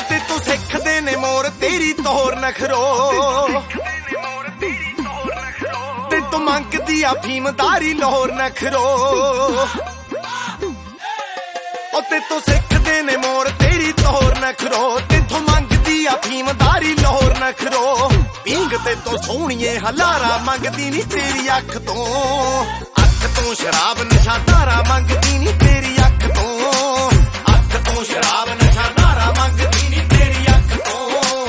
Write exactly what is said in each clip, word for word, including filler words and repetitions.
ਤੇ ਤੂੰ ਸਿੱਖਦੇ ਨੇ ਮੋਰ ਤੇਰੀ ਤੋਰ ਨਖਰੋ ਤੇ ਤੂੰ ਮੰਗਦੀ ਆ ਫੀਮਦਾਰੀ ਲੋਰ ਨਖਰੋ ਉਹ ਤੇ ਤੂੰ ਸਿੱਖਦੇ ਨੇ ਮੋਰ ਤੇਰੀ ਤੋਰ ਨਖਰੋ ਤੇ ਤੂੰ ਮੰਗਦੀ ਆ ਫੀਮਦਾਰੀ ਲੋਰ ਨਖਰੋ ਪੀਂਗ ਤੇ ਤੂੰ ਸੋਹਣੀਏ ਹਲਾਰਾ ਮੰਗਦੀ ਨੀ ਤੇਰੀ ਅੱਖ ਤੋਂ ਅੱਖ ਤੋਂ ਸ਼ਰਾਬ ਨਸ਼ਾ ਧਾਰਾ ਮੰਗਦੀ ਨੀ ਤੇਰੀ ਅੱਖ ਤੋਂ ਅੱਖ ਤੋਂ ਸ਼ਰਾਬ ਨਸ਼ਾ ਧਾਰਾ ਮੰਗਦੀ ਨੀ ਤੇਰੀ ਅੱਖ ਤੋਂ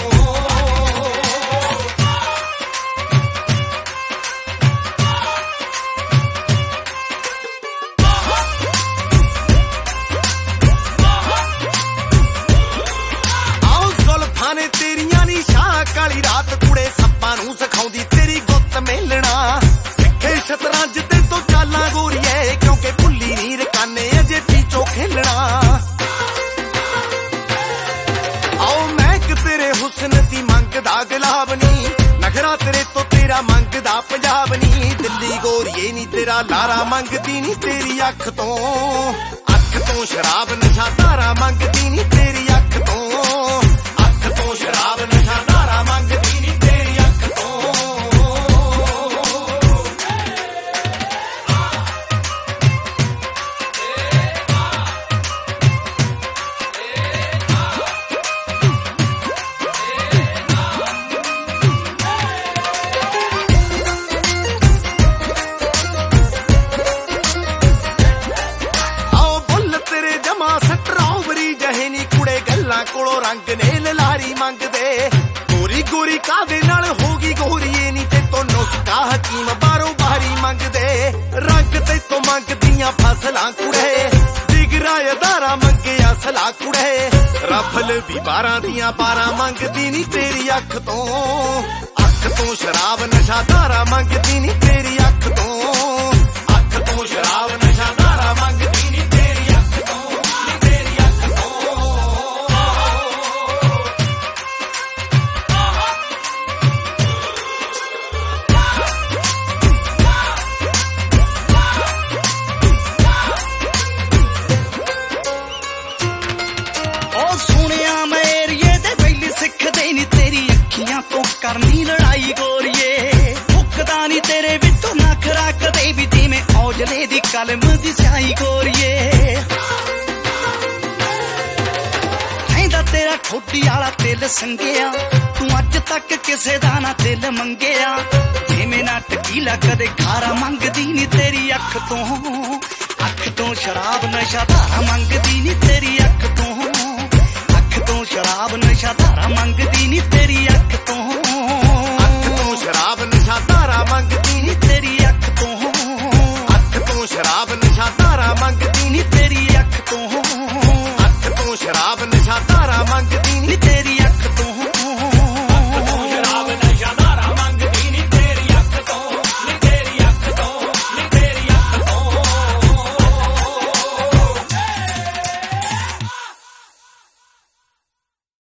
ਆਓ ਜ਼ੁਲਫਾਂ ਨੇ ਤੇਰੀਆਂ ਨੀ ਸ਼ਾਹ ਕਾਲੀ ਰਾਤ ਕੁੜੇ ਸੱਪਾਂ ਨੂੰ ਸਿਖਾਉਂਦੀ ਤੇਰੀ ਗੁੱਤ ਮੇਲਣਾ ਸਿੱਖੇ ਸ਼ਤਰੰਜ ਤੇ ਤੋਂ ਚਾਲਾਂ ਗੋਰੀਏ ਕਿਉਂਕਿ ਭੁੱਲੀ ਨੀ ਰਕਾਨੇ ਅਜੇ ਪੀਚੋ ਖੇਲਣਾ ਆਓ ਮੈਂ ਕਿ ਤੇਰੇ ਹੁਸਨ ਦੀ ਮੰਗਦਾ ਗੁਲਾਬ ਨੀ ਨਖਰਾ ਤੇਰੇ ਤੋਂ ਤੇਰਾ ਮੰਗਦਾ ਪੰਜਾਬ ਨੀ ਦਿੱਲੀ ਗੋਰੀਏ ਨੀ ਤੇਰਾ ਲਾਰਾ ਮੰਗਦੀ ਨੀ ਤੇਰੀ ਅੱਖ ਤੋਂ ਅੱਖ ਤੋਂ ਸ਼ਰਾਬ ਨਸ਼ਾ ਧਾਰਾ ਮੰਗਦੀ ਨੀ ਤੇਰੀ ਅੱਖ ਤੋਂ ਅੱਖ ਤੋਂ ਸ਼ਰਾਬ ਨਸ਼ਾ ਧਾਰਾ ਮੰਗਦੀ ਨੀ ਤੇਰੀ ਅੱਖ ਤੋਂ ਕੋਲੋਂ ਰੰਗ ਨੇ ਲਲਾਰੀ ਮੰਗਦੇ ਗੋਰੀ ਗੋਰੀ ਕਾਦੇ ਨਾਲ ਹੋਗੀ ਗੋਰੀਏ ਨੀ ਤੇ ਤੋਂ ਨੁਸਖਾ ਹਕੀਮ ਬਾਰੋਂ ਬਾਰੀ ਮੰਗਦੇ ਰੰਗ ਤੇ ਤੋਂ ਮੰਗਦੀਆਂ ਫਸਲਾਂ ਕੁੜੇ ਦਿਗਰਾ ਅਦਾਰਾ ਮੰਗਿਆ ਸਲਾ ਕੁੜੇ ਰਫਲ ਵੀ ਬਾਰਾਂ ਦੀਆਂ ਬਾਰਾਂ ਮੰਗਦੀ ਨੀ ਤੇਰੀ ਅੱਖ ਤੋਂ ਅੱਖ ਤੋਂ ਸ਼ਰਾਬ ਨਸ਼ਾ ਧਾਰਾ ਮੰਗਦੀ ਨੀ ਤੇਰੀ ਅੱਖ ਤੋਂ ਅੱਖ ਤੋਂ ਸ਼ਰਾਬ ਨਸ਼ਾ ਧਾਰਾ ਮੰਗਦੀ ਨੀ ਤੇਰੀ ਅੱਖ ਤੋਂ ਕਰਨੀ ਲੜਾਈ ਗੋਰੀਏ ਮੁੱਕਦਾ ਨੀ ਤੇਰੇ ਵਿੱਚੋਂ ਨਖਰਾ ਕਦੇ ਵੀ ਜਿਵੇਂ ਔਜਲੇ ਦੀ ਕਲਮ ਦੀ ਸਿਆਹੀ ਗੋਰੀਏ ਕਹਿੰਦਾ ਤੇਰਾ ਠੋਡੀ ਵਾਲਾ ਦਿਲ ਸੰਗਿਆ ਤੂੰ ਅੱਜ ਤੱਕ ਕਿਸੇ ਦਾ ਨਾ ਦਿਲ ਮੰਗਿਆ ਜਿਵੇਂ ਨਾ ਟਕੀਲਾ ਕਦੇ ਖਾਰਾ ਮੰਗਦੀ ਨੀ ਤੇਰੀ ਅੱਖ ਤੋਂ ਅੱਖ ਤੋਂ ਸ਼ਰਾਬ ਨਸ਼ਾ ਧਾਰਾ ਮੰਗਦੀ ਨੀ ਤੇਰੀ ਅੱਖ ਤੋਂ ਅੱਖ ਤੋਂ ਸ਼ਰਾਬ ਨਸ਼ਾ ਧਾਰਾ ਮੰਗਦੀ ਨੀ ਤੇਰੀ ਅੱਖ ਤੋਂ ਸ਼ਰਾਬ ਨਸ਼ਾ ਧਾਰਾ ਮੰਗਦੀ ਨੀ ਤੇਰੀ ਅੱਖ ਤੋਂ ਅੱਖ ਤੋਂ ਸ਼ਰਾਬ ਨਸ਼ਾ ਧਾਰਾ ਮੰਗਦੀ ਨੀ ਤੇਰੀ ਅੱਖ ਤੋਂ ਅੱਖ ਤੋਂ ਸ਼ਰਾਬ ਨਸ਼ਾ ਧਾਰਾ ਮੰਗ